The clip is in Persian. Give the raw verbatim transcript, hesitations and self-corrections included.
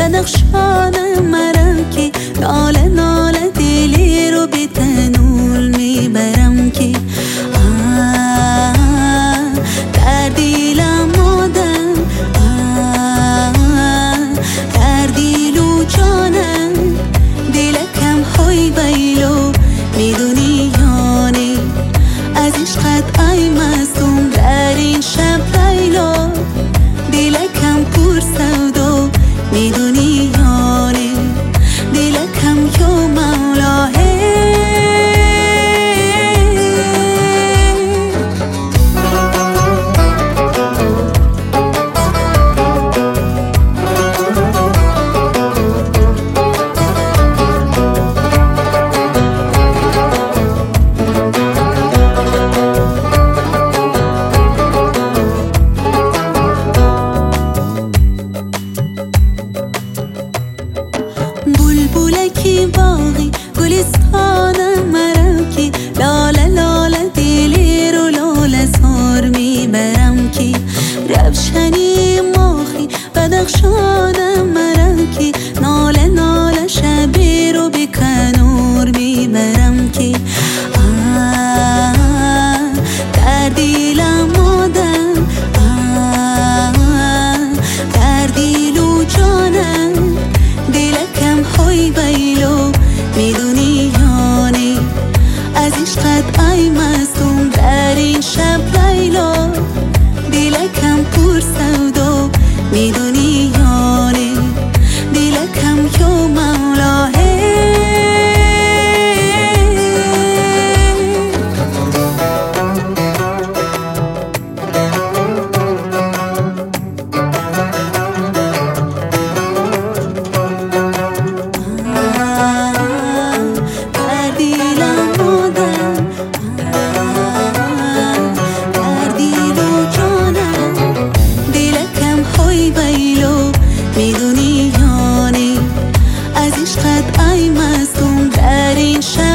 بدخشانم مرم که ناله ناله دلی رو به تنول میبرم که در دیلم مادم در دیل و جانم دلکم های بیلو میدونی یانه از عشقت ای مستم در این شب لیلا دلکم پر سودا میدونی یانه دلکم یا مولاه بلبلکی باغی گلستانم مرم که لاله لاله دلی رو لاله سار میبرم که روشنی ماخی بدخشانم مرم که ناله ناله شبی رو به کنور میبرم که در دیلم مادم در دیل و جانم دلکم های بیلو میدونی یانه از عشقت ای مستم در این شب لیلا دلکم پر سودا میدونی یانه دلکم یا مولاه میدونی یانه از عشقت ای مستم در این شب